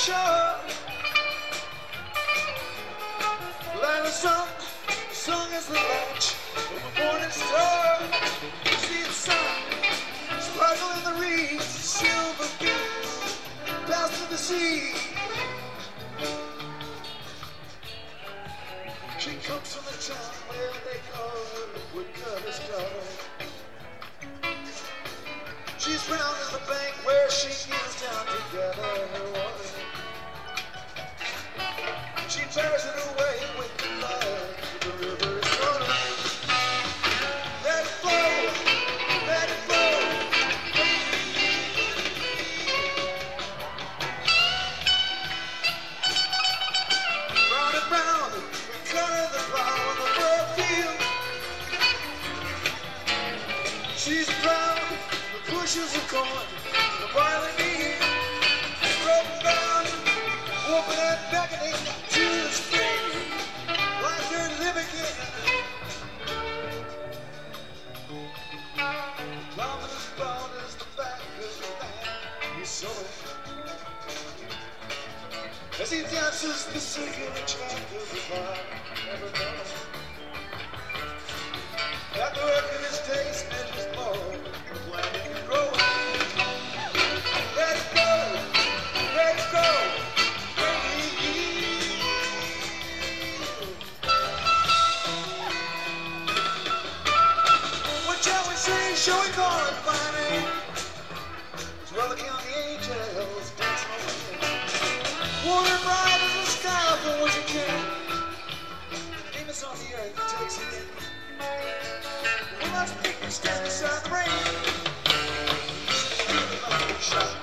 shore. Like the sun, the song is the latch of a morning star. See the sun, sparkle in the reeds, silver beams, pass to the sea. She comes from the town where they call her Woodcutter's daughter. She's round in the bank where she kneels down to gather her water. She bears it away with the blood the river is running. Let it flow, let it flow. Round and round, we color the plow on the world field. She's proud, the bushes of corn, the barley meal. Broken down, open and beckoning to the spring, like they're living again. Common as bone is the back of the man he's sowing. As he dances the second track of the bar, never knows. At the work of his days and his more, the planet can grow. Let it go, let it go. What shall we say? Shall we call it finding? Well, the county angels dance away. Warm and bright as the sky for what you can. Name is on the earth that takes it in. We must make you stand beside the rain. Feel the lightning shine.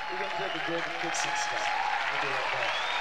We're gonna take a break and fix some stuff. We'll be right back.